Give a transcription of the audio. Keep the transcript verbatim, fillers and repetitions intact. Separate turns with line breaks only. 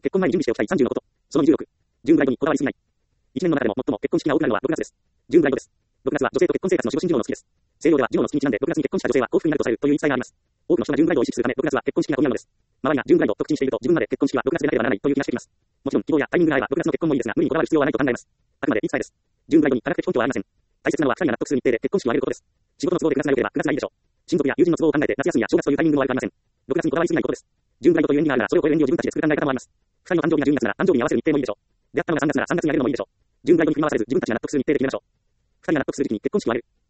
結婚前に準備しておきたいさんじゅうのこと。そのにじゅうろく。ジューンブライドにこだわりすぎない。いちねんの中でも最も結婚式が多くなるのはろくがつです。ジューンブライドです。ろくがつは女性と結婚生活の守護神ジュノの月です。西洋ではジュノの月にちなんでろくがつに結婚した女性は幸福になるとされるという言い伝えがあります。多くの人がジューンブライドを意識するためろくがつは結婚式が混み合うのです。周りがジューンブライドと口にしていると自分まで結婚式はろくがつでなければならないという気がしてきます。もちろん希望やタイミングが合えばろくがつの結婚もいいですが無理にこだわる必要はないと考えます。あくまで言い伝えです。ジューンブライドに科学的根拠はありません。大切なのはふたりが納得する日程で結婚式を挙げることです。仕事の都合でくがつが良ければくがつがいいでしょう。親族や友人の都合を考えて夏休みや正月というタイミングも悪くありません。ろくがつにこだわりすぎないことです。ジューンブライドという縁起があるならそれを超える縁起を自分たちで作る考え方もあります。ふたりの誕生日がじゅうにがつなら誕生日に合わせる日程もいいでしょう。出会ったのがさんがつならさんがつに挙げるのもいいでしょう。ジューンブライドに振り回されず自分たちが納得する日程で決めましょう。ふたりが納得する時期に結婚式を挙げる。